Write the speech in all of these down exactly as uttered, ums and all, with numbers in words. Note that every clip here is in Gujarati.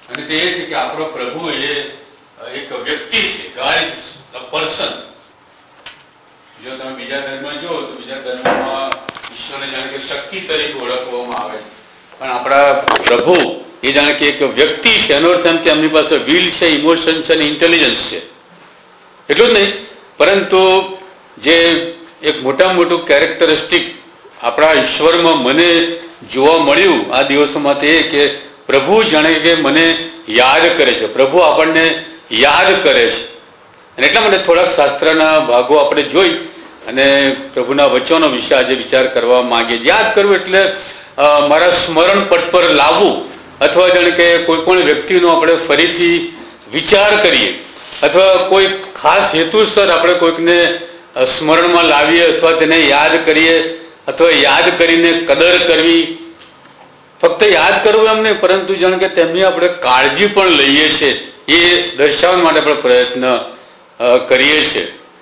અને તે એ છે કે આપણો પ્રભુ એ એક વ્યક્તિ છે, ગોડ ઇઝ અ પર્સન. જો તમે બીજા ધર્મમાં જુઓ તો બીજા ધર્મમાં ઈશ્વરને જાણે કે શક્તિ તરીકે ઓળખવામાં આવે છે, પણ આપણા પ્રભુ એ જાણે કે એક વ્યક્તિ છે. એનો અર્થ એમ કે એમની પાસે વિલ છે, ઇમોશન છે અને ઇન્ટેલિજન્સ છે. એટલું જ નહીં, પરંતુ જે એક મોટા મોટું કેરેક્ટરિસ્ટિક આપણા ઈશ્વરમાં મને જોવા મળ્યું આ દિવસોમાં તે કે પ્રભુ જાણે કે મને યાદ કરે છે, પ્રભુ આપણને યાદ કરે છે. અને એટલા માટે થોડાક શાસ્ત્રના ભાગો આપણે જોઈ અને પ્રભુના વચનો વિશે આજે વિચાર કરવા માંગીએ. યાદ કરવું એટલે મારા સ્મરણ પટ પર લાવવું, અથવા જાણે કે કોઈ પણ વ્યક્તિનો આપણે ફરીથી વિચાર કરીએ, અથવા કોઈ ખાસ હેતુસર આપણે કોઈકને સ્મરણમાં લાવીએ, અથવા તેને યાદ કરીએ, અથવા યાદ કરીને કદર કરવી. ફક્ત યાદ કરવું એમ નહીં, પરંતુ જાણે કે તેમની આપણે કાળજી પણ લઈએ છીએ એ દર્શાવવા માટે આપણે પ્રયત્ન કરીએ છીએ.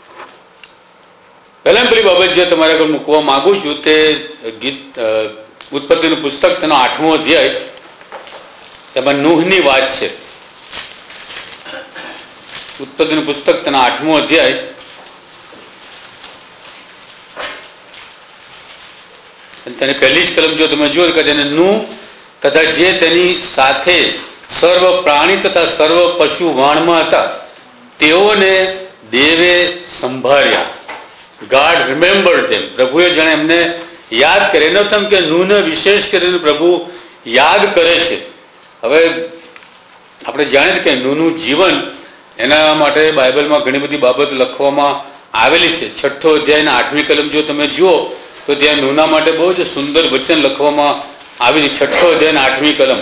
પહેલા પેલી બાબત જે તમારા આગળ મૂકવા માંગુ છું તે ગીત ઉત્પત્તિનું પુસ્તક, તેનો આઠમો અધ્યાય, તેમાં નૂહની વાત છે. ઉત્પત્તિનું પુસ્તક તેના આઠમો અધ્યાય તેની પહેલી જ કલમ જો તમે જુઓ કે તેને નૂહ તથા જે તેની સાથે સર્વ પ્રાણી તથા સર્વ પશુ વાણમાં હતા તેઓને દેવે સંભાળ્યા. God remembered them. પ્રભુએ જાણે એમને યાદ કરે. એનો અર્થ કે નૂહને વિશેષ કરીને પ્રભુ યાદ કરે છે. હવે આપણે જાણીએ કે નૂહનું જીવન, એના માટે બાઇબલમાં ઘણી બધી બાબત લખવામાં આવેલી છે. છઠ્ઠો અધ્યાયના આઠમી કલમ જો તમે જુઓ તો ત્યાં નૂહના માટે બહુ જ સુંદર વચન લખવામાં આવેલી. છઠ્ઠો અધ્યાયના આઠમી કલમ.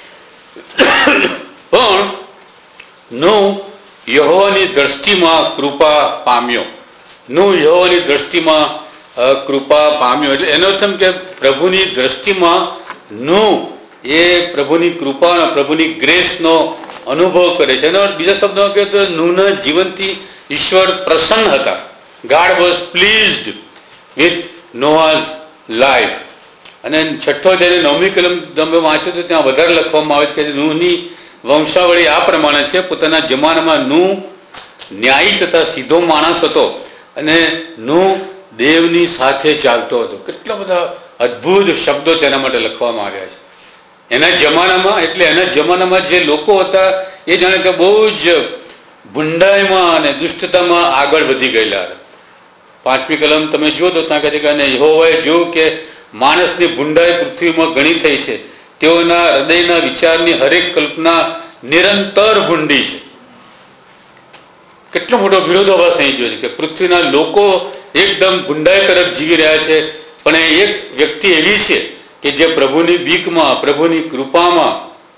પણ નૂહ યહોવાની દ્રષ્ટિમાં કૃપા પામ્યો. નૂહ યહોવાની દ્રષ્ટિમાં કૃપા પામ્યો એટલે એનો અર્થ કે પ્રભુની દ્રષ્ટિમાં નૂહ એ પ્રભુની કૃપા, પ્રભુની ગ્રેસનો અનુભવ કરે છે. એનો બીજા શબ્દોમાં કહે તો નૂહના જીવનથી ઈશ્વર પ્રસન્ન હતા. God was pleased with Noah's life. અને છઠ્ઠો અધ્યાય નવમી કલમ તમે વાંચો તો ત્યાં વધારે લખવામાં આવે કે નૂહની વંશાવળી આ પ્રમાણે છે. પોતાના જમાનામાં નૂહ ન્યાયી તથા સીધો માણસ હતો અને નૂહ દેવની સાથે ચાલતો હતો. કેટલા બધા અદ્ભુત શબ્દો તેના માટે લખવામાં આવ્યા છે. એના જમાનામાં એટલે એના જમાનામાં જે લોકો હતા એ જાણે કે બહુ જ ભૂંડાઈમાં અને દુષ્ટતામાં આગળ વધી ગયેલા હતા. પાંચમી કલમ તમે જુઓ તો ત્યાં કહે છે કે યહોવાએ જોયું કે માણસની ભૂંડાઈ પૃથ્વીમાં ઘણી થઈ છે, તેઓના હૃદયના વિચારની હરેક કલ્પના નિરંતર ભૂંડી છે. કેટલો મોટો વિરોધાભાસ અહીં જોયો છે કે પૃથ્વીના લોકો એકદમ ભૂંડાઈ તરફ જીવી રહ્યા છે, પણ એક વ્યક્તિ એવી છે કે જે પ્રભુની બીકમાં, પ્રભુની કૃપામાં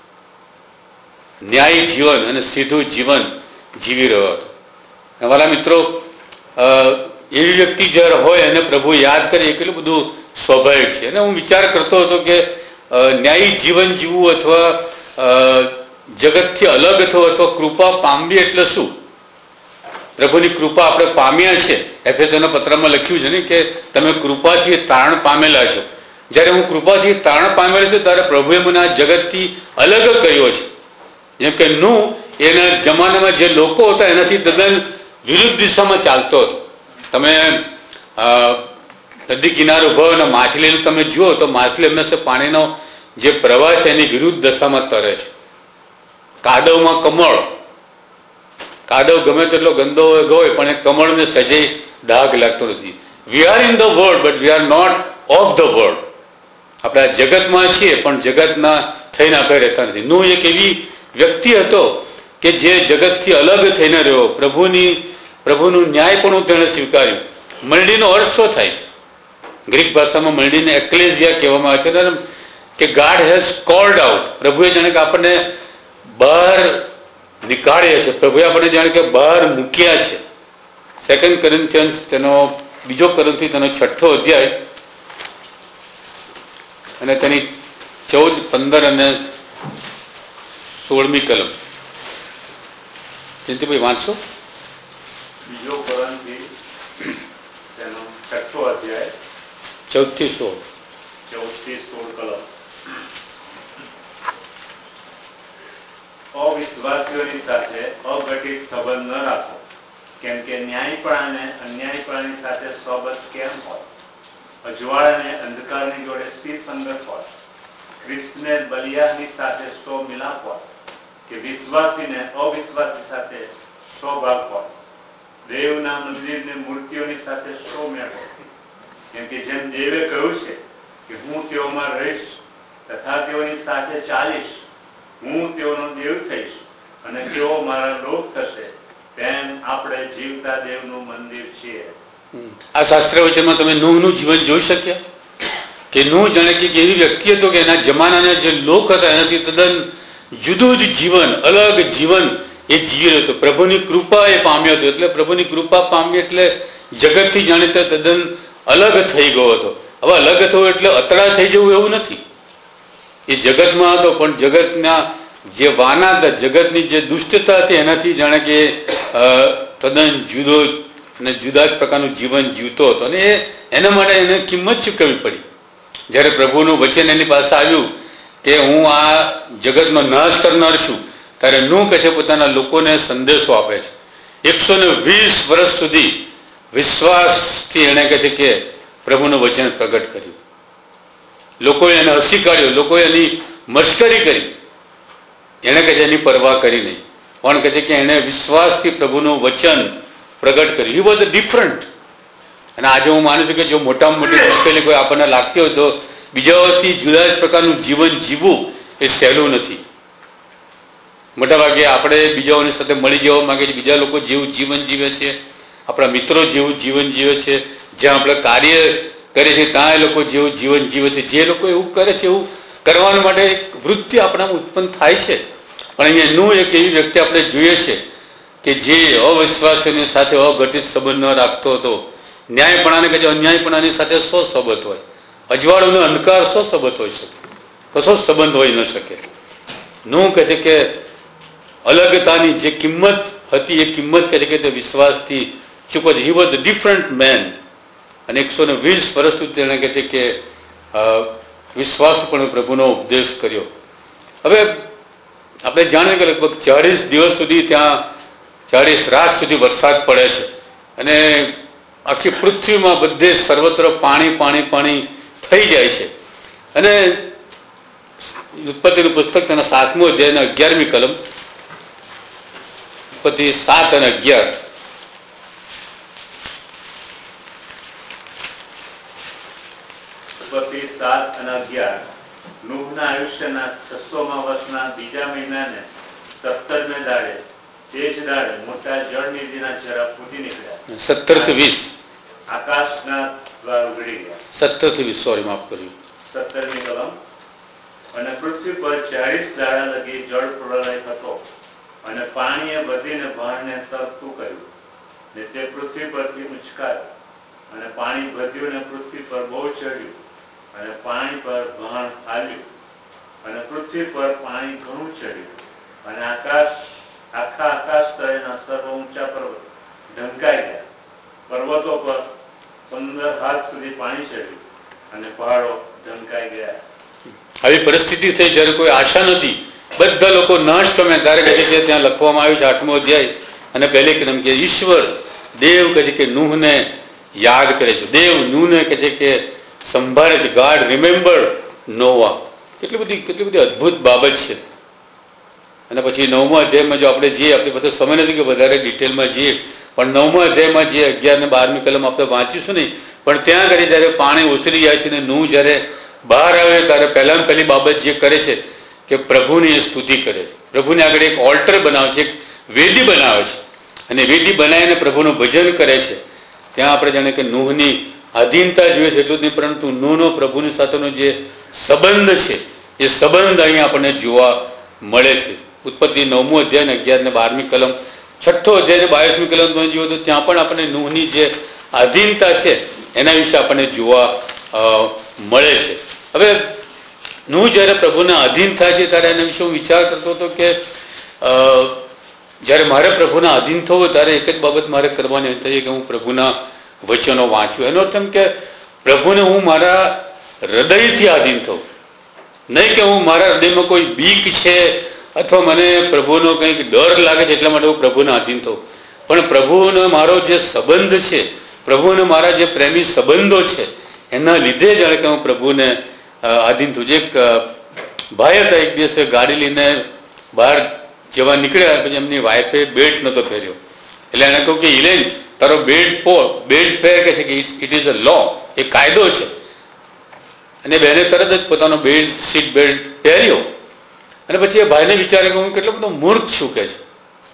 ન્યાયી જીવન અને સીધું જીવન જીવી રહ્યો હતો. અમારા મિત્રો, એવી વ્યક્તિ જ્યારે હોય અને પ્રભુ યાદ કરે એ કેટલું બધું સ્વાભાવિક છે. અને હું વિચાર કરતો હતો કે ન્યાયી જીવન જીવવું અથવા જગતથી અલગ થવું અથવા કૃપા પામવી એટલે શું? પ્રભુની કૃપા આપણે પામ્યા છે. એફેસોના પત્રમાં લખ્યું છે ને કે તમે કૃપાથી તારણ પામેલા છો. જ્યારે હું કૃપાથી તારણ પામેલો છું ત્યારે પ્રભુએ મને આ જગતથી અલગ કર્યો છે. જેમ કે નૂહ એના જમાનામાં જે લોકો હતા એનાથી તદ્દન વિરુદ્ધ દિશામાં ચાલતો હતો. તમે નદી કિનારે ઉભો અને માછલીને તમે જુઓ તો માછલી હંમેશા પાણીનો જે પ્રવાહ છે એની વિરુદ્ધ દશામાં તરે છે. કાદવમાં કમળ, કાદવ ગમે તેટલો ગંદો હોય પણ એ કમળને સજે ડાઘ લાગતો નથી. We are in the world but we are not of the world. આપણે આ જગતમાં છીએ પણ જગતના થઈને આપણે રહેતા નથી. નૂહ એક એવી વ્યક્તિ હતો કે જે જગતથી અલગ થઈને રહ્યો. પ્રભુની પ્રભુનું ન્યાય પણ તેણે સ્વીકાર્યું. મરડીનો અર્થ શું થાય છે? ગ્રીક ભાષામાં મરડીને એક્લેઝિયા કહેવામાં આવે છે કે ગાડ હેઝ કોલ્ડ આઉટ. પ્રભુએ જાણે કે આપણને બહાર નીકાળ્યા છે, પ્રભુએ આપણને જાણે કે બહાર મૂક્યા છે. સેકન્ડ કોરિન્થિયન્સ તેનો બીજો કોરિન્થી તેનો છઠ્ઠો અધ્યાય અને તેની ચૌદ, પંદર અને સોળમી કલમ. જયંતિભાઈ વાંચશો? બીજો કોરિન્થી તેનો છઠ્ઠો અધ્યાય ચૌદ થી સોળ ચૌદ થી સોળ કલમ. અવિશ્વાસીઓની સાથે અઘટિત સંબંધ ન રાખો, કેમ કે ન્યાયપણા અને અન્યાયપણાની સાથે સોબત કેમ હોય? અજવાળ અને અંધકારની જોડે શી સંગત હોય? ખ્રિસ્તને બલિયાની સાથે સો મિલાપ હોય કે વિશ્વાસીને અવિશ્વાસી સાથે સો ભાગ હોય? દેવના મંદિરને મૂર્તિઓની સાથે સો મેળ હોય? કેમ કે જેમ દેવે કહ્યું છે કે હું તેઓમાં રહીશ તથા તેઓની સાથે ચાલીશ, હું તેઓનો દેવ થઈશ અને તેઓ મારા લોક થશે, તેમ આપણે જીવતા દેવનું મંદિર છીએ. આ શાસ્ત્ર વચનમાં તમે નૂહનું જીવન જોઈ શક્યા કે નૂહ જાણે કે એવી વ્યક્તિ હતો કે એના જમાનાના જે લોક હતા એનાથી તદ્દન જુદું જ જીવન, અલગ જીવન એ જીવ્યો હતો. પ્રભુની કૃપા એ પામ્યો હતો. એટલે પ્રભુની કૃપા પામ્યો એટલે જગતથી જાણે તે તદ્દન અલગ થઈ ગયો હતો. હવે અલગ થવું એટલે અતડા થઈ જવું એવું નથી. એ જગતમાં હતો પણ જગતના જે વાના હતા, જગતની જે દુષ્ટતા હતી એનાથી જાણે કે તદ્દન જુદો અને જુદા જ પ્રકારનું જીવન જીવતો હતો. અને એ એના માટે એને કિંમત ચૂકવવી પડી. જ્યારે પ્રભુનું વચન એની પાસે આવ્યું કે હું આ જગતમાં નાશ કરનાર છું, ત્યારે નૂહ કહે છે પોતાના લોકોને સંદેશો આપે છે. એકસો ને વીસ વર્ષ સુધી વિશ્વાસથી એણે કહે છે કે પ્રભુનું વચન પ્રગટ કર્યું. લોકોએ એને હસી કાઢ્યો, લોકોએ એની મશ્કરી કરી, એણે કહે છે એની પરવા કરી નહીં, પણ કહે છે કે એણે વિશ્વાસથી પ્રભુનું વચન પ્રગટ કર્યું. He was different. અને આજે હું માનું છું કે જો મોટામાં મોટી મુશ્કેલી કોઈ આપણને લાગતી હોય તો બીજાઓથી જુદા જ પ્રકારનું જીવન જીવવું એ સહેલું નથી. મોટાભાગે આપણે બીજાઓની સાથે મળી જવા માંગે છે, બીજા લોકો જેવું જીવન જીવે છે, આપણા મિત્રો જેવું જીવન જીવે છે, જ્યાં આપણે કાર્ય કરીએ છીએ ત્યાં એ લોકો જેવું જીવન જીવે છે, જે લોકો એવું કરે છે એવું કરવા માટે એક વૃત્તિ આપણામાં ઉત્પન્ન થાય છે. પણ અહીંયા નૂહ એક એવી વ્યક્તિ આપણે જોઈએ છે કે જે અવિશ્વાસીઓની સાથે અઘટિત સંબંધ ન રાખતો હતો. ન્યાયપણાને કહે છે અન્યાયપણાની સાથે શો સંબંધ હોય? અજવાળોનો અંધકાર શો સંબંધ હોઈ શકે? કશો સંબંધ હોઈ ન શકે. નૂહ કહે છે કે અલગતાની જે કિંમત હતી એ કિંમત કહે છે કે તે વિશ્વાસથી ચૂકવો છે. He was a different man. અને એકસો ને વીસ વર્ષ સુધી તેણે કહે છે કે વિશ્વાસપણે પ્રભુનો ઉપદેશ કર્યો. હવે આપણે જાણીએ કે લગભગ ચાળીસ દિવસ સુધી ત્યાં ચાળીસ રાત સુધી વરસાદ પડે છે અને આખી પૃથ્વીમાં બધે સર્વત્ર પાણી પાણી પાણી થઈ જાય છે. અને ઉત્પત્તિનું પુસ્તક તેના સાતમો અધ્યાયના અગિયારમી કલમ, ઉત્પત્તિ સાત અને અગિયાર. ઉત્પત્તિ સાત અને અગિયાર. નૂહના આયુષ્યના છસોમા વર્ષના બીજા મહિનાને સત્તરમે દાડે તે જ દાડે મોટા જળનિધિના ઝરા ફૂટી નીકળ્યા. સત્તર થી વીસ આકાશના દ્વાર ઉઘડી ગયા. સત્તર થી વીસ સોરી માફ કર્યું. સત્તરમી કલમ. અને પૃથ્વી પર ચાળીસ દાડા લગી જળ પ્રલય હતો અને પાણીએ વધીને ભાણને તરતું કર્યું ને તે પૃથ્વી પરથી ઉંચકાયો અને પાણી વધ્યું ને પૃથ્વી પર બહુ ચડ્યું અને પાણી પર ભાણ હાલ્યું અને પૃથ્વી પર પાણી ઘણું ચડ્યું અને આકાશ આખા આકાશ તળેના સર્વ ઊંચા પર્વત ઢંકાઈ ગયા. પર્વતો પર પંદર હાથ સુધી પાણી ચડ્યું અને પહાડો ઢંકાઈ ગયા. આવી પરિસ્થિતિ થઈ જ્યારે કોઈ આશા નથી, બધા લોકો નાશ પામે, ત્યારે કહે છે કે ત્યાં લખવામાં આવ્યું છે આઠમો અધ્યાય અને પહેલી કલમ કે ઈશ્વર દેવ કહે છે કે નૂહને યાદ કરે છે. દેવ નૂહને કહે છે કે સંભાળે છે. God remember Noah. કેટલી બધી કેટલી બધી અદ્ભુત બાબત છે. અને પછી નવમા અધ્યાયમાં જો આપણે જઈએ, આપણે બધો સમય નથી કે વધારે ડિટેલમાં જઈએ, પણ નવમા અધ્યાયમાં જે અગિયાર ને બારમી કલમ આપણે વાંચીશું નહીં, પણ ત્યાં કરી જ્યારે પાણી ઉછળી જાય છે ને નૂહ જ્યારે બહાર આવે ત્યારે પહેલામાં પહેલી બાબત જે કરે છે કે પ્રભુની સ્તુતિ કરે છે. પ્રભુને આગળ એક ઓલ્ટર બનાવે છે, એક વેદી બનાવે છે અને વેદી બનાવીને પ્રભુનું ભજન કરે છે. ત્યાં આપણે જાણે કે નૂહની આધીનતા જોઈએ છે એટલું જ નહીં, પરંતુ નૂહનો પ્રભુની સાથેનો જે સંબંધ છે એ સંબંધ અહીંયા આપણને જોવા મળે છે. ઉત્પત્તિ નવમો અધ્યાય ને અગિયાર ને બારમી કલમ, છઠ્ઠો અધ્યાય ને બાવીસમી કલમ તમે જુઓ તો ત્યાં પણ આપણને નૂહની જે આધીનતા છે એના વિશે આપણને જોવા મળે છે. હવે નૂહ જ્યારે પ્રભુના આધીન થાય છે ત્યારે એના વિશે હું વિચાર કરતો હતો કે જ્યારે મારે પ્રભુના આધીન થવું ત્યારે એક જ બાબત મારે કરવાની હતી કે હું પ્રભુના વચનો વાંચું. એનો અર્થ એમ કે પ્રભુને હું મારા હૃદયથી આધીન થઉં, નહીં કે હું મારા હૃદયમાં કોઈ બીક છે અથવા મને પ્રભુનો કંઈક ડર લાગે છે એટલા માટે હું પ્રભુને આધીન થઉં. પણ પ્રભુનો મારો જે સંબંધ છે, પ્રભુને મારા જે પ્રેમી સંબંધો છે, એના લીધે જાણે કે હું પ્રભુને આધીન થયું. જે એક ભાઈ હતા, એક દિવસે ગાડી લઈને બહાર જવા નીકળ્યા, પછી એમની વાઈફે બેલ્ટ નહોતો પહેર્યો. એટલે એને કહ્યું કે ઇલેન, તારો બેલ્ટ પો બેલ્ટ પહેર કે છે કે ઇટ ઇઝ અ લો, એ કાયદો છે. અને બેને તરત જ પોતાનો બેલ્ટ સીટ બેલ્ટ પહેર્યો. અને પછી એ ભાઈને વિચારે કે હું કેટલો બધો મૂર્ખ છું કે છે.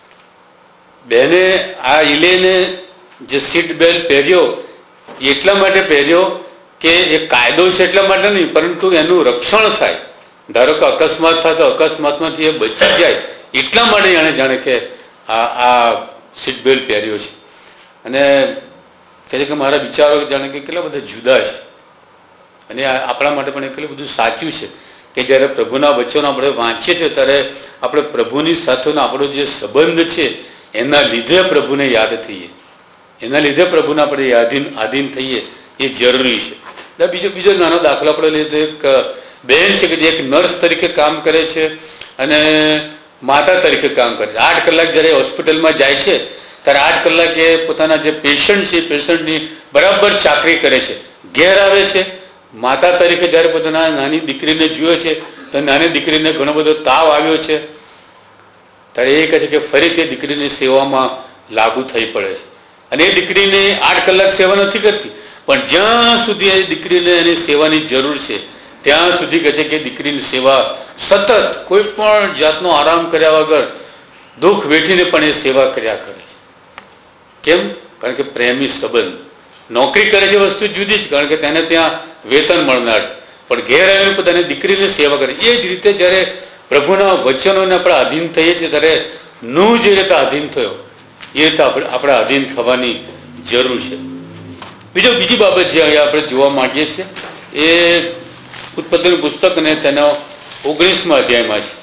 બેને આ ઇલેને જે સીટ બેલ્ટ પહેર્યો એટલા માટે પહેર્યો કે એ કાયદો છે એટલા માટે નહીં, પરંતુ એનું રક્ષણ થાય. ધારો કે અકસ્માત થાય તો અકસ્માતમાંથી એ બચી જાય એટલા માટે જાણે જાણે કે આ આ સીટ બેલ્ટ પહેર્યો છે. અને કહે છે કે મારા વિચારો જાણે કે કેટલા બધા જુદા છે, અને આપણા માટે પણ એ કેટલું બધું સાચું છે કે જ્યારે પ્રભુના વચનો આપણે વાંચીએ છીએ ત્યારે આપણે પ્રભુની સાથેનો આપણો જે સંબંધ છે એના લીધે પ્રભુને યાદ થઈએ, એના લીધે પ્રભુને આપણે યાદીન આધીન થઈએ, એ જરૂરી છે. બીજો બીજો નાનો દાખલો આપણે લઈએ તો એક બહેન છે કે જે એક નર્સ તરીકે કામ કરે છે અને માતા તરીકે કામ કરે છે. આઠ કલાક જ્યારે હોસ્પિટલમાં જાય છે ત્યારે આઠ કલાક એ પોતાના જે પેશન્ટ છે પેશન્ટની બરાબર ચાકરી કરે છે. ઘેર આવે છે, માતા તરીકે જ્યારે પોતાના નાની દીકરીને જુએ છે તો નાની દીકરીને ઘણો બધો તાવ આવ્યો છે, ત્યારે એ કહે છે કે ફરીથી દીકરીની સેવામાં લાગુ થઈ પડે છે. અને એ દીકરીને આઠ કલાક સેવા નથી કરતી, પણ જ્યાં સુધી એ દીકરીને એની સેવાની જરૂર છે ત્યાં સુધી કહે છે કે દીકરીની સેવા સતત કોઈ પણ જાતનો આરામ કર્યા વગર દુઃખ વેઠીને પણ એ સેવા કર્યા કરે છે. કેમ? કારણ કે પ્રેમી સંબંધ. નોકરી કરે છે વસ્તુ જુદી જ, કારણ કે તેને ત્યાં વેતન મળનાર છે, પણ ઘેર આવીને પોતાની દીકરીની સેવા કરે. એ જ રીતે જ્યારે પ્રભુના વચનોને આપણે આધીન થઈએ છીએ ત્યારે નું જે રીતે આધીન થયો એ રીતે આપણે આપણે આધીન થવાની જરૂર છે. બીજો બીજી બાબત જે અહીંયા આપણે જોવા માંગીએ છીએ એ ઉત્પત્તિનું પુસ્તક અને તેનો ઓગણીસમાં અધ્યાયમાં છે.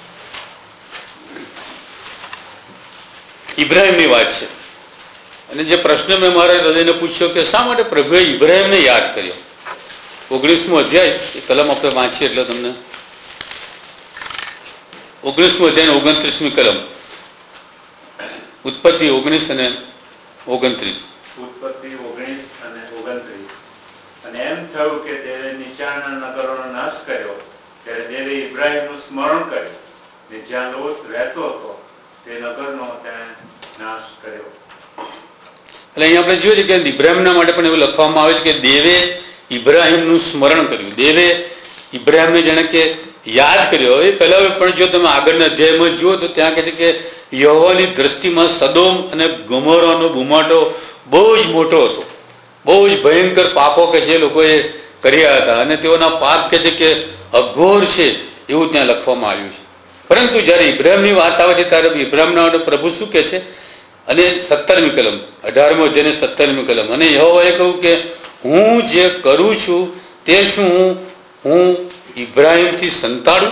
ઇબ્રાહિમની વાત છે. અને જે પ્રશ્ન મેં મારા હૃદયને પૂછ્યો કે શા માટે પ્રભુએ ઇબ્રાહિમને યાદ કર્યો. ઓગણીસમો અધ્યાય એ કલમ આપણે વાંચીએ એટલે તમને ઓગણીસમો અધ્યાય ઓગણત્રીસમી કલમ, ઉત્પત્તિ ઓગણીસ અને ઓગણત્રીસ. ઉત્પત્તિ ઓગણીસ અને ઓગણત્રીસ. અને એમ થયું કે દેવે નીચાણના નગરોનો નાશ કર્યો ત્યારે દેવે ઇબ્રાહિમનું સ્મરણ કર્યું ને જ્યાં લોટ રહેતો હતો તે નગરનો તેણે નાશ કર્યો. એટલે અહીંયા આપણે જોઈએ છીએ કે ઇબ્રાહિમના માટે પણ એવું લખવામાં આવે છે કે દેવે ઇબ્રાહિમનું સ્મરણ કર્યું, દેવે ઇબ્રાહિમને જાણે કે યાદ કર્યો. એ પહેલા પણ જો તમે આગળના અધ્યાયમાં જુઓ તો ત્યાં કહે છે કે યહોવાની દ્રષ્ટિમાં સદોમ અને ગોમોરાનો બુમાટો બહુ જ મોટો હતો, બહુ જ ભયંકર પાપો કે જે લોકોએ કર્યા હતા અને તેઓના પાપ કે છે કે અઘોર છે એવું ત્યાં લખવામાં આવ્યું છે. પરંતુ જ્યારે ઇબ્રાહિમની વાત આવે છે ત્યારે ઇબ્રાહિમના માટે પ્રભુ શું કહે છે? અને સત્તરમી કલમ, અઢારમો અધ્યાય સત્તરમી કલમ. અને યહોવાએ કહ્યું કે હું જે કરું છું તે શું હું હું ઇબ્રાહિમથી સંતાડું?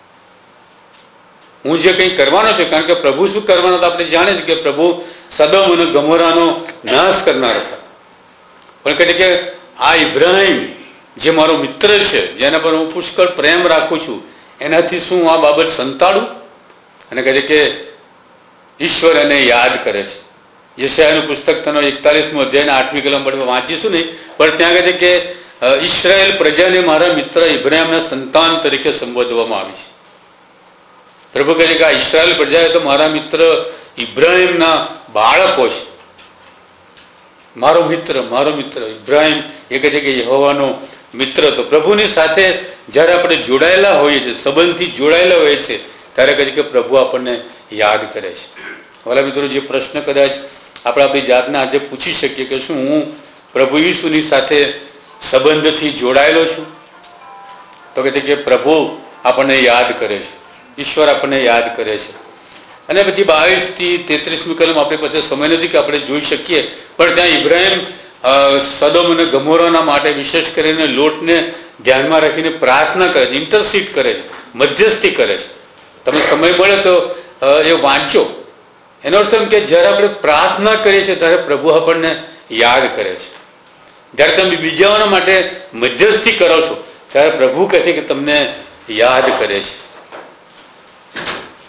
હું જે કંઈ કરવાનો છે, કારણ કે પ્રભુ શું કરવાનો હતા આપણે જાણીએ છીએ કે પ્રભુ સદોમ અને ગમોરાનો નાશ કરનાર હતા. પણ કહે છે કે આ ઇબ્રાહિમ જે મારો મિત્ર છે, જેના પર હું પુષ્કળ પ્રેમ રાખું છું, એનાથી શું આ બાબત સંતાડું? અને કહે છે કે ઈશ્વર એને યાદ કરે છે. યશાયાનું પુસ્તક તેનો એકતાલીસમો અધ્યાયના આઠમી કલમ પર વાંચીશું નહીં, પણ ત્યાં કહે છે કે ઈશ્રાયેલ પ્રજાને મારા મિત્ર ઇબ્રાહિમના સંતાન તરીકે સંબોધવામાં આવી છે. પ્રભુ કહે છે કે આ ઈશ્રાયેલ પ્રજા તો મારા મિત્ર ઇબ્રાહિમના બાળકો છે. મારો મિત્ર મારો મિત્ર ઇબ્રાહિમ એ કહે છે કે યહોવાનો મિત્ર. તો પ્રભુની સાથે જ્યારે આપણે જોડાયેલા હોઈએ છીએ, સંબંધથી જોડાયેલા હોઈએ છીએ, ત્યારે કહે છે કે પ્રભુ આપણને યાદ કરે છે. વાલા મિત્રો, જે પ્રશ્ન કદાચ આપણે આપણી જાતને આજે પૂછી શકીએ કે શું હું પ્રભુ ઈસુની સાથે સંબંધથી જોડાયેલો છું? તો કહે છે કે પ્રભુ આપણને યાદ કરે છે, ઈશ્વર આપણને યાદ કરે છે. અને પછી બાવીસ થી તેત્રીસમી કલમ આપણે પાસે સમય નથી કે આપણે જોઈ શકીએ, પણ ત્યાં ઇબ્રાહિમ સદોમ અને ગમોરાના માટે વિશેષ કરીને લોટને ધ્યાનમાં રાખીને પ્રાર્થના કરે છે, ઇન્ટરસીડ કરે છે, મધ્યસ્થી કરે છે. તમે સમય મળે તો એ વાંચો. એનો અર્થ એમ કે જ્યારે આપણે પ્રાર્થના કરીએ છીએ ત્યારે પ્રભુ આપણને યાદ કરે છે. જ્યારે તમે બીજાઓના માટે મધ્યસ્થી કરો છો ત્યારે પ્રભુ કહે છે કે તમને યાદ કરે છે.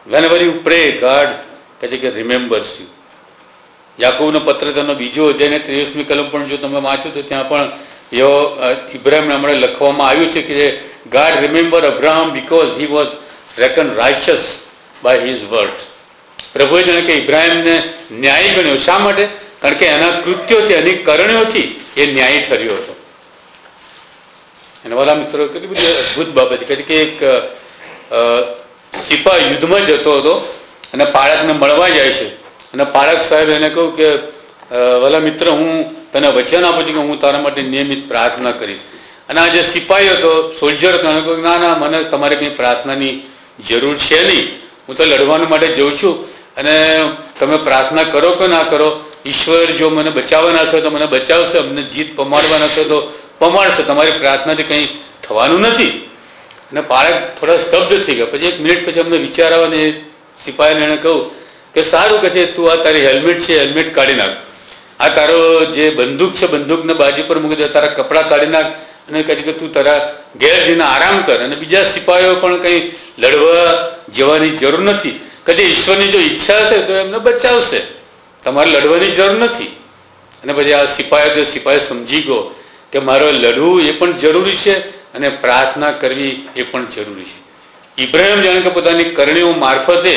whenever you pray, God કહે છે કે remembers you. યાકૂબનો પત્ર તેનો બીજો અધ્યાય ને ત્રેવીસમી કલમ પણ જો તમે વાંચો તો ત્યાં પણ એવો ઇબ્રાહિમ નામણે લખવામાં આવ્યું છે કે God remember Abraham because he was reckoned righteous by his word. પ્રભુએ જાણે કે ઇબ્રાહિમને ન્યાયી ગણ્યો. શા માટે? કારણ કે એના કૃત્યોથી એની કરણીઓથી એ ન્યાયી ઠર્યો હતો. અને વાલા મિત્રો, કેટલી બધી અદભુત બાબત છે કે એક સિપાહી યુદ્ધમાં જતો હતો અને પાળકને મળવા જાય છે અને પાળક સાહેબ એને કહ્યું કે વાલા મિત્ર, હું તને વચન આપું છું કે હું તારા માટે નિયમિત પ્રાર્થના કરીશ. અને આ જે સિપાહી હતો, સોલ્જર હતો, એને કહ્યું ના ના, મને તમારે કંઈ પ્રાર્થનાની જરૂર છે નહીં, હું તો લડવા માટે જઉં છું અને તમે પ્રાર્થના કરો કે ના કરો, ઈશ્વર જો મને બચાવવાના છો તો મને બચાવશે, અમને જીત પમાડવાના છો તો પમાડશે, તમારી પ્રાર્થનાથી કંઈ થવાનું નથી. અને બાળક થોડા સ્તબ્ધ થઈ ગયા. પછી એક મિનિટ પછી અમને વિચાર આવે ને સિપાહીને એણે કહ્યું કે સારું, કે છે તું આ તારી હેલ્મેટ છે, હેલ્મેટ કાઢી નાખ, આ તારો જે બંદૂક છે બંદૂકને બાજુ પર મૂકી દે, તારા કપડાં કાઢી નાખ અને કહે કે તું તારા ઘેર જઈને આરામ કર. અને બીજા સિપાહીઓ પણ કંઈ લડવા જવાની જરૂર નથી, કદી ઈશ્વરની જો ઈચ્છા હશે તો એમને બચાવશે, તમારે લડવાની જરૂર નથી. અને પછી આ સિપાહીઓ જો સિપાહી સમજી ગયો કે મારે લડવું એ પણ જરૂરી છે અને પ્રાર્થના કરવી એ પણ જરૂરી છે. ઇબ્રાહિમ જાણે કે પોતાની કરણીઓ મારફતે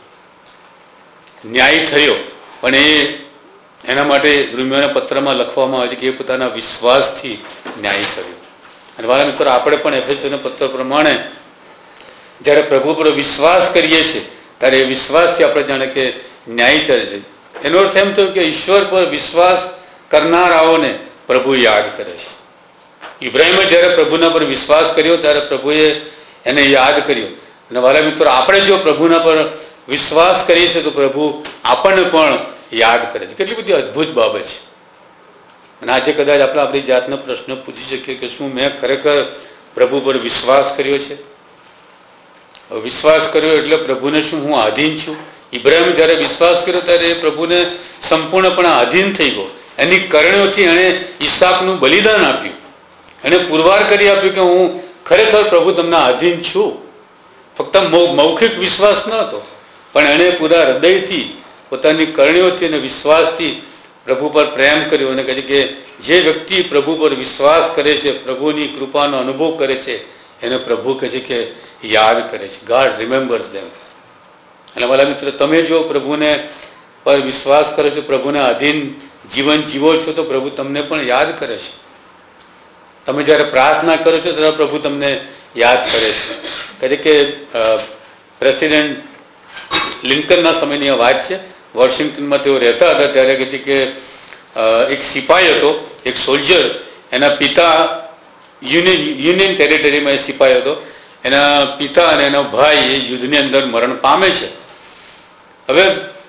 ન્યાય થયો, પણ એ એના માટે રોમીયોના પત્રમાં લખવામાં આવે છે કે એ પોતાના વિશ્વાસથી ન્યાય થયો. અને મારા મિત્રો, આપણે પણ એફેસોના પત્ર પ્રમાણે જ્યારે પ્રભુ પર વિશ્વાસ કરીએ છીએ ત્યારે એ વિશ્વાસથી આપણે જાણે કે ન્યાય થશે. એનો અર્થ એમ થયો કે ઈશ્વર પર વિશ્વાસ કરનારાઓને પ્રભુ યાદ કરે છે. ઇબ્રાહિમે જ્યારે પ્રભુના પર વિશ્વાસ કર્યો ત્યારે પ્રભુએ એને યાદ કર્યો. અને મારા મિત્રો, આપણે જો પ્રભુના પર વિશ્વાસ કરીએ છીએ તો પ્રભુ આપણને પણ યાદ કરે છે. કેટલી બધી અદભુત બાબત છે. અને આજે કદાચ આપણે આપણી જાતનો પ્રશ્ન પૂછી શકીએ કે શું મેં ખરેખર પ્રભુ પર વિશ્વાસ કર્યો છે? વિશ્વાસ કર્યો એટલે પ્રભુને શું હું આધીન છું? ઇબ્રાહિમ જ્યારે વિશ્વાસ કર્યો ત્યારે એ પ્રભુને સંપૂર્ણપણે આધીન થઈ ગયો. એની કરણીઓથી એણે ઈસાકનું બલિદાન આપ્યું, એણે પુરવાર કરી આપ્યું કે હું ખરેખર પ્રભુ તમને આધીન છું. ફક્ત મૌખિક વિશ્વાસ ન હતો, પણ એણે પૂરા હૃદયથી પોતાની કરણીઓથી અને વિશ્વાસથી પ્રભુ પર પ્રેમ કર્યો. અને કહે કે જે વ્યક્તિ પ્રભુ પર વિશ્વાસ કરે છે, પ્રભુની કૃપાનો અનુભવ કરે છે, એને પ્રભુ કહે છે કે યાદ કરે છે. God remembers them. અને મારા મિત્ર, તમે જો પ્રભુને પર વિશ્વાસ કરો છો, પ્રભુને આધીન જીવન જીવો છો, તો પ્રભુ તમને પણ યાદ કરે છે. તમે જ્યારે પ્રાર્થના કરો છો ત્યારે પ્રભુ તમને યાદ કરે છે. કહે કે પ્રેસિડેન્ટ લિંકનના સમયની આ વાત છે. વોશિંગ્ટનમાં તેઓ રહેતા હતા ત્યારે કહે છે કે એક સિપાહી હતો, એક સોલ્જર, એના પિતા યુનિયન યુનિયન ટેરિટરીમાં એ સિપાહી હતો, એના પિતા અને એનો ભાઈ એ યુદ્ધની અંદર મરણ પામે છે. હવે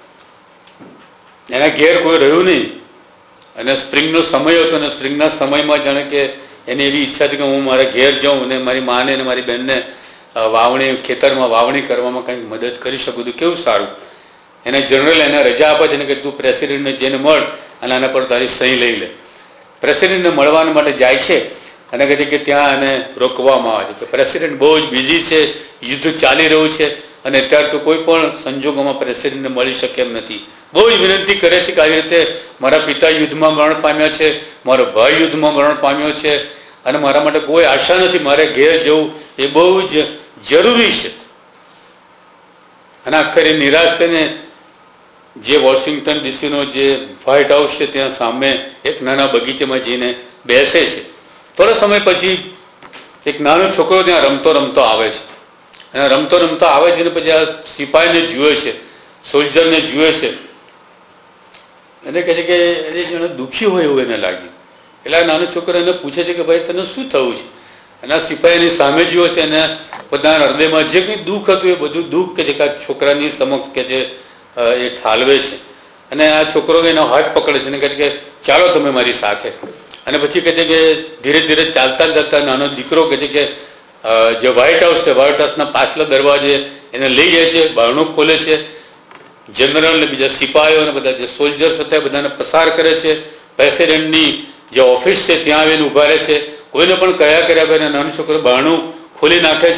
એના ઘેર કોઈ રહ્યું નહીં અને સ્પ્રિંગનો સમય હતો અને સ્પ્રિંગના સમયમાં જાણે કે એની એવી ઈચ્છા હતી કે હું મારા ઘેર જાઉં અને મારી માને અને મારી બહેનને વાવણી ખેતરમાં વાવણી કરવામાં કંઈક મદદ કરી શકું તો કેવું સારું. એને જનરલ એને રજા આપે છે ને કે તું પ્રેસિડેન્ટને જઈને મળ અને આના પર તારી સહી લઈ લે. પ્રેસિડેન્ટને મળવા માટે જાય છે અને કહે છે કે ત્યાં એને રોકવામાં આવે છે કે પ્રેસિડેન્ટ બહુ જ બિઝી છે, યુદ્ધ ચાલી રહ્યું છે અને અત્યારે તો કોઈ પણ સંજોગોમાં પ્રેસિડેન્ટને મળી શકે એમ નથી. બહુ જ વિનંતી કરે છે કે આવી રીતે મારા પિતા યુદ્ધમાં મરણ પામ્યા છે, મારો ભાઈ યુદ્ધમાં મરણ પામ્યો છે અને મારા માટે કોઈ આશા નથી, મારે ઘેર જવું એ બહુ જ જરૂરી છે. અને આખરે નિરાશ થઈને જે વોશિંગ્ટન ડીસીનો જે વ્હાઇટ હાઉસ છે ત્યાં સામે એક નાના બગીચામાં જઈને બેસે છે. થોડો સમય પછી એક નાનો છોકરો ત્યાં રમતો રમતો આવે છે અને રમતો રમતો આવે છે ને પછી આ સિપાહીને જુએ છે, સોલ્જરને જુએ છે એને કહે છે કે એ જેને દુઃખી હોય એવું એને લાગ્યું. એટલે આ નાનો છોકરો એને પૂછે છે કે ભાઈ તને શું થયું છે? અને આ સિપાહીની સામે જુએ છે અને પોતાના હૃદયમાં જે કંઈ દુઃખ હતું એ બધું દુઃખ કે છે કે આ છોકરાની સમક્ષ કે છે એ ઠાલવે છે. અને આ છોકરો એનો હાથ પકડે છે અને કહે છે કે ચાલો તમે મારી સાથે. અને પછી કહે છે કે ધીરે ધીરે ચાલતા ચાલતા નાનો દીકરો કહે છે કે જે વ્હાઇટ હાઉસ છે, વ્હાઇટ હાઉસના પાછલા દરવાજે એને લઈ જાય છે, બારણું ખોલે છે, જનરલ ને બીજા સિપાહીઓ અને બધા જે સોલ્જર્સ હતા બધાને પસાર કરે છે, પ્રેસિડેન્ટની જે ઓફિસ છે ત્યાં આવીને ઉભા રહે છે, કોઈને પણ કયા કર્યા વગર નાનો છોકરો બારણું ખોલી નાખે છે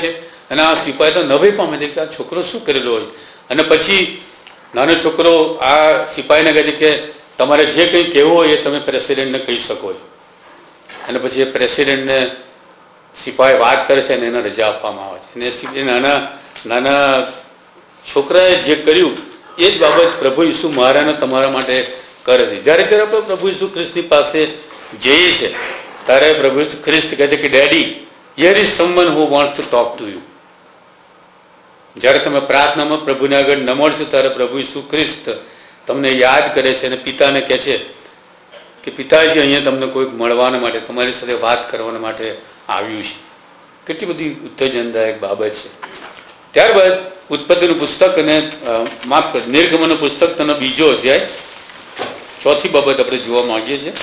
અને આ સિપાહી તો નવાઈ પામે છે કે આ છોકરો શું કરેલો હોય. અને પછી નાનો છોકરો આ સિપાહીને કહે છે કે તમારે જે કંઈ કહેવું હોય એ તમે પ્રેસિડેન્ટને કહી શકો. અને પછી એ પ્રેસિડેન્ટને સિપાહી વાત કરે છે અને એને રજા આપવામાં આવે છે. અને એ નાના નાના છોકરાએ જે કર્યું એ જ બાબત પ્રભુ ઈસુ મારાને તમારા માટે કરે છે. જ્યારે જ્યારે આપણે પ્રભુ ઈસુ ખ્રિસ્તની પાસે જઈએ છે ત્યારે પ્રભુ ઈસુ ખ્રિસ્ત કહે છે કે daddy, here is someone who wants to talk to you. જ્યારે તમે પ્રાર્થનામાં પ્રભુને આગળ નમળશો ત્યારે પ્રભુ ઈસુ ખ્રિસ્ત તમને યાદ કરે છે અને પિતાને કહે છે કે પિતાજી અહીંયા તમને કોઈક મળવાના માટે, તમારી સાથે વાત કરવાના માટે આવ્યું છે. કેટલી બધી ઉત્તેજનદાયક બાબત છે. ત્યારબાદ ઉત્પત્તિનું પુસ્તક અને માફ કર નિર્ગમનનું પુસ્તક તેનો બીજો અધ્યાય, ચોથી બાબત આપણે જોવા માંગીએ છીએ.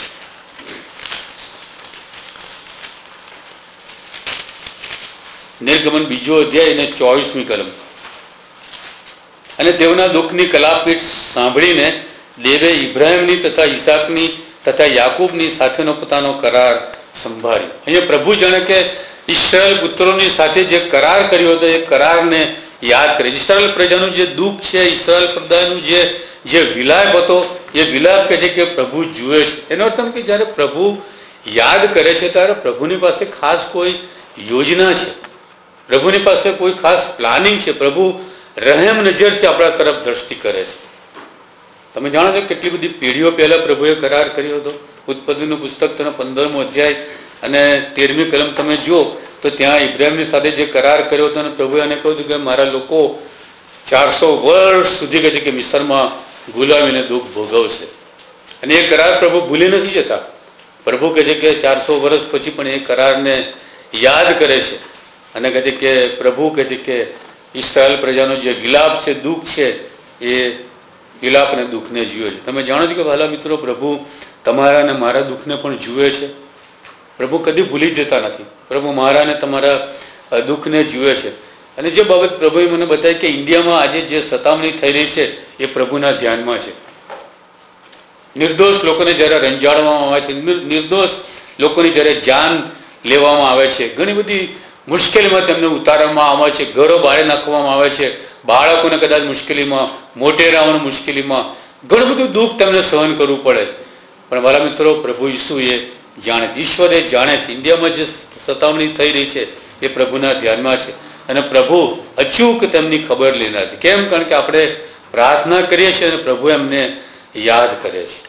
નિર્ગમન બીજો અધ્યાય અને ચોવીસમી કલમ. અને તેઓના દુઃખની કલાપીઠ સાંભળીને દેવે ઇબ્રાહિમની તથા ઈસાકની તથા યાકૂબની સાથેનો પોતાનો કરાર સંભાળ્યો. અહીંયા પ્રભુ જાણે કે ઈસ્રાયેલ પુત્રોની સાથે જે કરાર કર્યો હતો એ કરારને યાદ કરે. ઈસ્રાયેલ પ્રજાનું જે દુઃખ છે, ઈસ્રાયેલ પ્રજાનું જે જે વિલાપ હતો એ વિલાપ કહે છે કે પ્રભુ જુએ છે. એનો અર્થ એમ કે જ્યારે પ્રભુ યાદ કરે છે ત્યારે પ્રભુની પાસે ખાસ કોઈ યોજના છે, પ્રભુની પાસે કોઈ ખાસ પ્લાનિંગ છે. પ્રભુ રહેમ નજરથી આપણા તરફ દ્રષ્ટિ કરે છે. તમે જાણો છો કેટલી બધી પેઢીઓ પહેલા પ્રભુએ કરાર કર્યો હતો. ઉત્પત્તિનું પુસ્તક તેનો પંદરમો અધ્યાય અને તેરમી કલમ તમે જુઓ તો ત્યાં ઇબ્રાહિમની સાથે જે કરાર કર્યો હતો અને પ્રભુએ એને કહ્યું હતું કે મારા લોકો ચારસો વર્ષ સુધી કહે છે કે મિસરમાં ગુલામીને દુઃખ ભોગવશે. અને એ કરાર પ્રભુ ભૂલી નથી જતા. પ્રભુ કહે છે કે ચારસો વર્ષ પછી પણ એ કરારને યાદ કરે છે અને કહે છે કે પ્રભુ કહે છે કે ઈસ્રાયેલ પ્રજાનો જે વિલાપ છે, દુઃખ છે, એ વિલાપ અને દુઃખને જુએ છે. તમે જાણો છો કે વહાલા મિત્રો, પ્રભુ તમારા અને મારા દુઃખને પણ જુએ છે. પ્રભુ કદી ભૂલી જતા નથી. પ્રભુ મારા અને તમારા દુઃખને જુએ છે. અને જે બાબત પ્રભુએ મને બતાવી કે ઇન્ડિયામાં આજે જે સતામણી થઈ રહી છે એ પ્રભુના ધ્યાનમાં છે. નિર્દોષ લોકોને જ્યારે રંજાડવામાં આવે છે, નિર્દોષ લોકોની જ્યારે જાન લેવામાં આવે છે, ઘણી બધી મુશ્કેલીમાં તેમને ઉતારવામાં આવે છે, ઘરો બાળે નાખવામાં આવે છે, બાળકોને કદાચ મુશ્કેલીમાં, મોટેરાઓને મુશ્કેલીમાં, ઘણું બધું દુઃખ તેમને સહન કરવું પડે છે. પણ મારા મિત્રો, પ્રભુ ઈસુ એ જાણે છે, ઈશ્વર એ જાણે છે. ઇન્ડિયામાં જે સતામણી થઈ રહી છે એ પ્રભુના ધ્યાનમાં છે અને પ્રભુ અચૂક તેમની ખબર લેનાર છે. કેમ? કારણ કે આપણે પ્રાર્થના કરીએ છીએ અને પ્રભુ એમને યાદ કરે છે.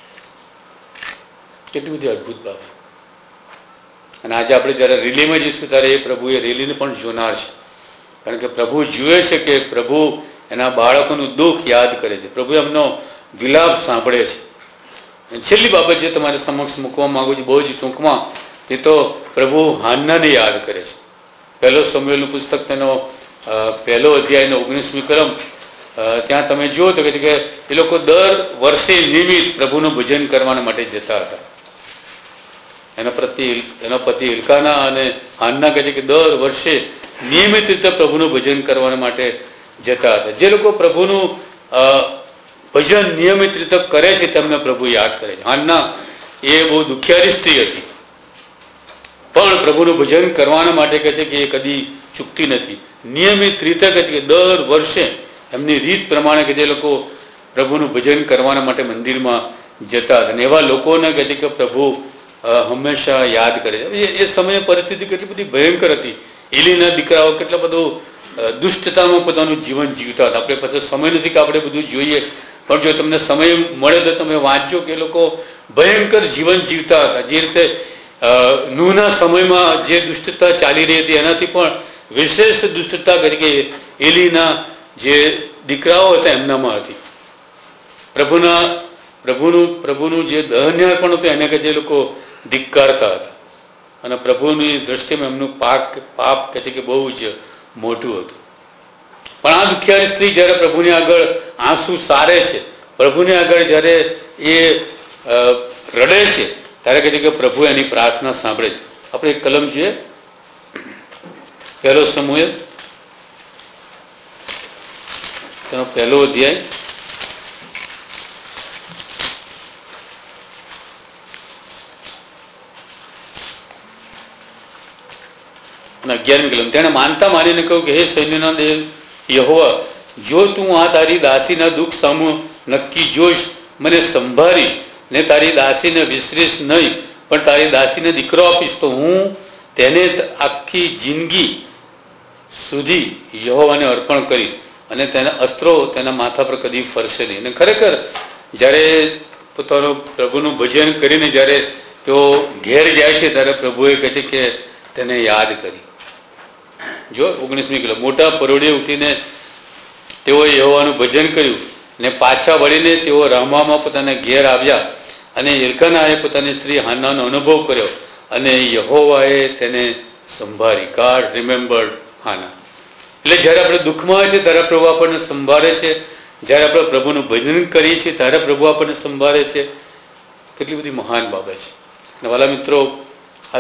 કેટલી બધી અદભુત બાબત. અને આજે આપણે જ્યારે રેલીમાં જઈશું ત્યારે એ પ્રભુ એ રેલીને પણ જોનાર છે. કારણ કે પ્રભુ જુએ છે કે પ્રભુ એના બાળકોનું દુઃખ યાદ કરે છે. પ્રભુ એમનો વિલાપ સાંભળે છે. છેલ્લી બાબત જે તમારે સમક્ષ મૂકવા માંગુ છું બહુ જ ટૂંકમાં, એ તો પ્રભુ હાન્નાને યાદ કરે છે. પહેલો સમુએલનું પુસ્તક તેનો પહેલો અધ્યાયનો ઓગણીસમી કલમ, ત્યાં તમે જુઓ તો કે એ લોકો દર વર્ષે નિયમિત પ્રભુનું ભજન કરવા માટે જતા હતા. એના પ્રતિ એના પતિ ઇલ્કાના અને હાન્ના કહે છે કે દર વર્ષે નિયમિત રીતે પ્રભુનું ભજન કરવા માટે જતા હતા. જે લોકો પ્રભુનું ભજન નિયમિત રીતે કરે છે તેમને પ્રભુ યાદ કરે છે. હાન્ના એ બહુ દુખિયારી સ્ત્રી હતી, પણ પ્રભુનું ભજન કરવાના માટે કહે છે કે એ કદી ચૂકતી નથી. નિયમિત રીતે કહે છે કે દર વર્ષે એમની રીત પ્રમાણે કે જે લોકો પ્રભુનું ભજન કરવાના માટે મંદિરમાં જતા હતા. અને એવા લોકોને કહે છે કે પ્રભુ હંમેશા યાદ કરે છે. એ સમયે પરિસ્થિતિ કેટલી બધી ભયંકર હતી. એલીના દીકરાઓ કેટલા બધું દુષ્ટતામાં પોતાનું જીવન જીવતા હતા. આપણે પાસે સમય નથી કે આપણે બધું જોઈએ, પણ જો તમને સમય મળે તો તમે વાંચજો કે એ લોકો ભયંકર જીવન જીવતા હતા. જે રીતે નૂહના સમયમાં જે દુષ્ટતા ચાલી રહી હતી એનાથી પણ વિશેષ દુષ્ટતા તરીકે એલીના જે દીકરાઓ હતા એમનામાં હતી. પ્રભુના પ્રભુનું પ્રભુનું જે દહન્યાર પણ હતું એને કે જે લોકો ધિક્કારતા હતા અને પ્રભુની દ્રષ્ટિમાં એમનું પાપ પાપ કહે છે કે બહુ જ મોટું હતું. પણ આ દુખિયારી સ્ત્રી જ્યારે પ્રભુની આગળ આંસુ સારે છે, પ્રભુની આગળ જ્યારે એ રડે છે ત્યારે કહે છે કે પ્રભુ એની પ્રાર્થના સાંભળે છે. આપણે એક કલમ જોઈએ, પહેલો સમુએલ તેનો પહેલો અધ્યાય અને અને અગિયારમી કલમ તેણે માનતા માનીને કહ્યું કે હે સૈન્યનો દેવ યહોવા, જો તું આ તારી દાસીના દુઃખ સામું નક્કી જોઈશ, મને સંભાળીશ ને તારી દાસીને વિસરીશ નહીં, પણ તારી દાસીને દીકરો આપીશ, તો હું તેને આખી જિંદગી સુધી યહોવાને અર્પણ કરીશ અને તેના અસ્ત્રો તેના માથા પર કદી ફરશે નહીં. અને ખરેખર જ્યારે પોતાનું પ્રભુનું ભજન કરીને જ્યારે તેઓ ઘેર જાય છે ત્યારે પ્રભુએ કહે છે કે તેને યાદ કરી. જો ઓગણીસમી કિલો મોટા પરોળીએ ઉઠીને તેઓએ યહોવાનું ભજન કર્યું ને પાછા વળીને તેઓ રામામાં પોતાના ઘેર આવ્યા અને એલ્કાનાએ પોતાની સ્ત્રી હાન્નાનો અનુભવ કર્યો અને યહોવાએ તેને સંભાળી. God remembered હાના. એટલે જ્યારે આપણે દુઃખમાં હોય છે ત્યારે પ્રભુ આપણને સંભાળે છે, જ્યારે આપણે પ્રભુનું ભજન કરીએ છીએ ત્યારે પ્રભુ આપણને સંભાળે છે. કેટલી બધી મહાન બાબત છે. અને વાલા મિત્રો, આ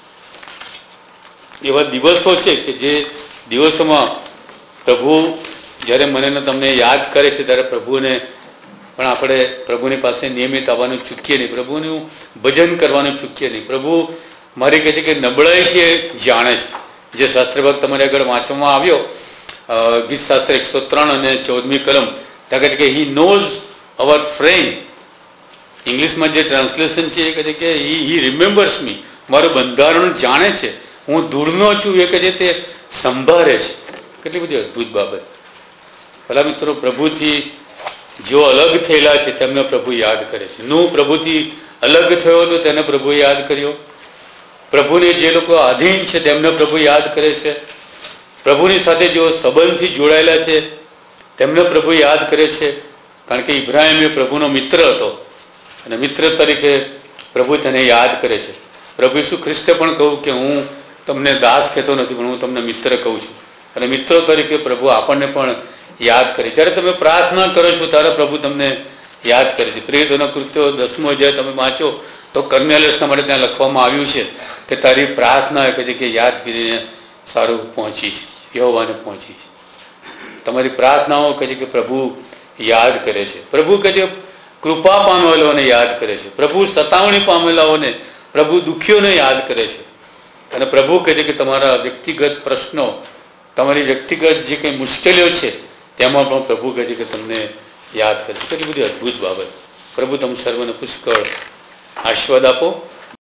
એવા દિવસો છે કે જે દિવસોમાં પ્રભુ જ્યારે મને તમને યાદ કરે છે ત્યારે પ્રભુને પણ આપણે પ્રભુની પાસે નિયમિત આવવાનું ચૂકીએ નહીં, પ્રભુનું ભજન કરવાનું ચૂકીએ નહીં. પ્રભુ મારી કહે છે કે નબળાઈ છે જાણે છે. જે શાસ્ત્ર ભાગ તમારી આગળ વાંચવામાં આવ્યો ગીત શાસ્ત્ર એકસો ત્રણ અને ચૌદમી કલમ, ત્યાં કહે છે કે હી નોઝ અવર ફ્રેન્ડ. ઇંગ્લિશમાં જે ટ્રાન્સલેશન છે એ કહે છે કે હી હી રિમેમ્બર્સ મી, મારું બંધારણ જાણે છે, હું દૂરનો છું એ કહે છે તે સંભાળે છે. કેટલી બધી અદ્ભુત બાબત. ભલા મિત્રો, પ્રભુથી જેઓ અલગ થયેલા છે તેમને પ્રભુ યાદ કરે છે. હું પ્રભુથી અલગ થયો હતો તેને પ્રભુ યાદ કર્યો. પ્રભુને જે લોકો આધીન છે તેમને પ્રભુ યાદ કરે છે. પ્રભુની સાથે જેઓ સંબંધથી જોડાયેલા છે તેમને પ્રભુ યાદ કરે છે. કારણ કે ઇબ્રાહિમ એ પ્રભુનો મિત્ર હતો અને મિત્ર તરીકે પ્રભુ તેને યાદ કરે છે. પ્રભુ ઈસુ ખ્રિસ્તે પણ કહ્યું કે હું તમને દાસ કહેતો નથી, પણ હું તમને મિત્ર કહું છું. અને મિત્રો તરીકે પ્રભુ આપણને પણ યાદ કરે. જ્યારે તમે પ્રાર્થના કરો છો ત્યારે પ્રભુ તમને યાદ કરે છે. પ્રેરિતોના કૃત્યો દસમો અધ્યાય તમે વાંચો તો કર્નેલિયસના માટે ત્યાં લખવામાં આવ્યું છે કે તારી પ્રાર્થના કહે છે કે યાદગીરીને સારું પહોંચી છે, યહોવાને પહોંચી છે. તમારી પ્રાર્થનાઓ કહે છે કે પ્રભુ યાદ કરે છે. પ્રભુ કહે છે કૃપા પામેલાઓને યાદ કરે છે. પ્રભુ સતાવણી પામેલાઓને, પ્રભુ દુઃખીઓને યાદ કરે છે. અને પ્રભુ કહે છે કે તમારા વ્યક્તિગત પ્રશ્નો, તમારી વ્યક્તિગત જે કંઈ મુશ્કેલીઓ છે તેમાં પણ પ્રભુ કહે છે કે તમને યાદ કરે છે. કેટલી બધી અદ્ભુત બાબત. પ્રભુ તમે સર્વને પુષ્કળ આશીર્વાદ આપો.